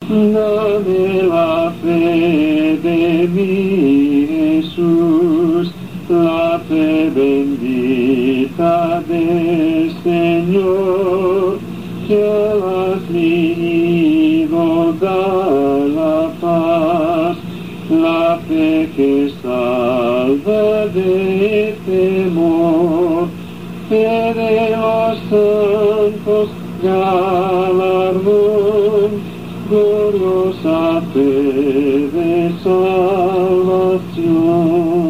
Dame la fe de mi Jesús, la fe bendita del Señor, que al afligido da la paz, la fe que salva de temor, fe de los santos, galardón, gloriosa fe de salvación.